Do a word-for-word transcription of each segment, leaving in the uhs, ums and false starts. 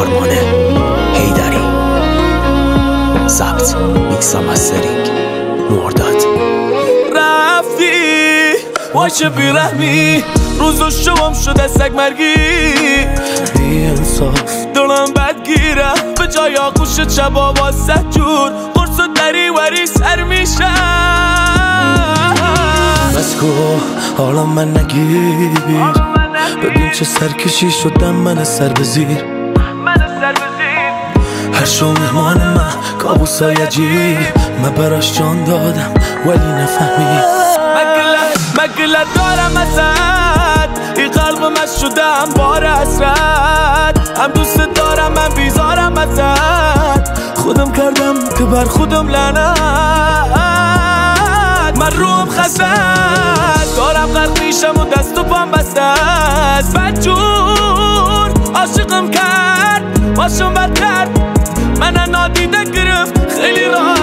آرمانه هیدری. ضبط میکس و مسترینگ مرداد. رفتی وای چه بیرحمی، روز و شبم شده سگ مرگی، بی انصاف دلم بدگیره، به جای آغوش چبا واسه جور قرص و دری وری سر میشه. بس کو حالا من نگیر، ببین چه سرکشی شدم من سر به زیر، هر شو مهمان من کابوسای عجیب، من براش جان دادم ولی نفهمید. مگله دارم ازت، این قلب من شدم بار حسرت، هم دوست دارم من بیزارم ازت، خودم کردم که بر خودم لعنت. من روم خسته دارم غرق میشم و دست و پام بسته است، بدجور عاشقم کرد باشم بد کرد، من نادیده گرفت خیلی راحت.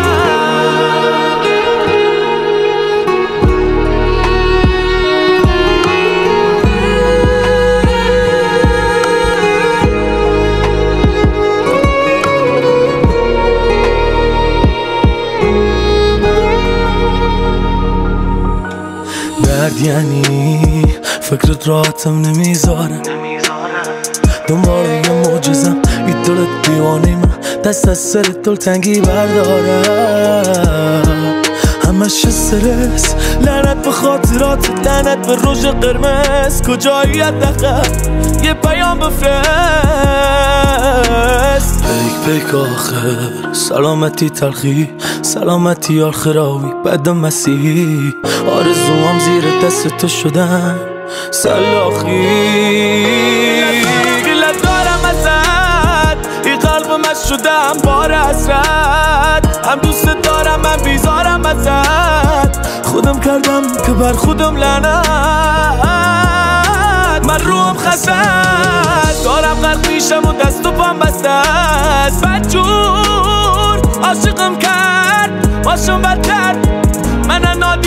درد یعنی فکرت راحتم نمیذارم، دنبال یه معجزم بی دلت دیوانه من دست از سر دلتنگی بردارم، همش استرس لعنت به خاطرات، لعنت به روژ قرمز، کجایی حداقل یه پیام بفرست. پیک پیک آخر سلامتی تلخی، سلامتی آخراوی بعد مسیحی، آرزوام زیر دست تو شدن سلاخی. گله دارم ازت، این قلب من شدم بار حسرت، هم دوست دارم من بیزارم ازت، خودم کردم که بر خودم لعنت. من روم خسته دارم غرق میشم و دست و پام بسته است، بدجور عاشقم کرد باشم بد کرد، من نادی